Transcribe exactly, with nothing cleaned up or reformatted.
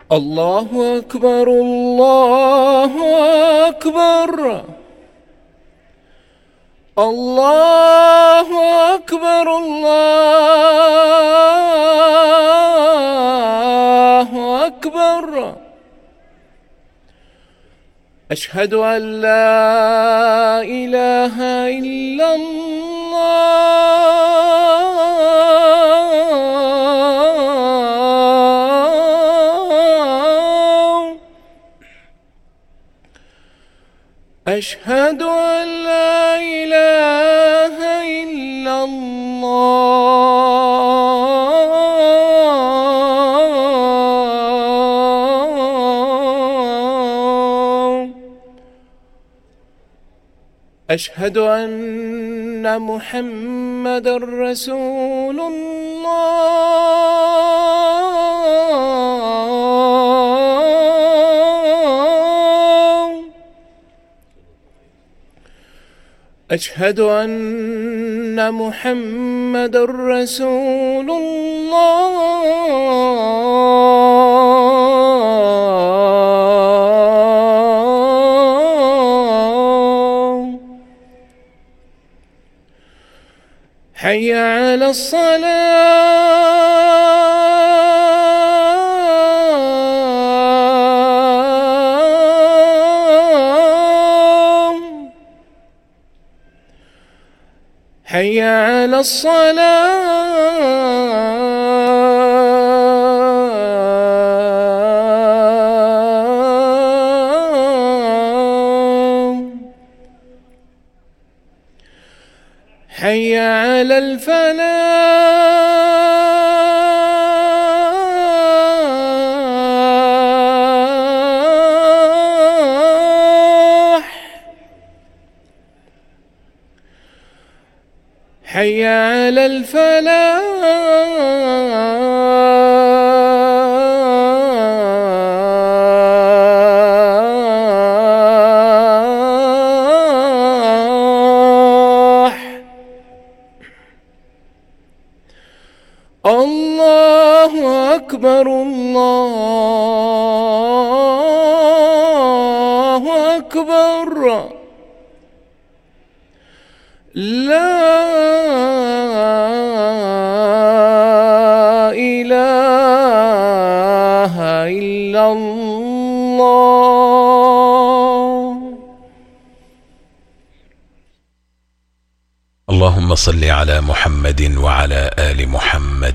الله أكبر الله أكبر الله أكبر الله أكبر. أشهد أن لا إله إلا الله. أشهد أن لا إله إلا الله. أشهد أن محمدًا رسول الله. أشهد أن محمدًا رسول الله. حي على الصلاة. حي على الصلاة. حي على الفلاح. حي على الفلاح. الله أكبر الله أكبر. لا إله إلا الله. اللهم صل على محمد وعلى آل محمد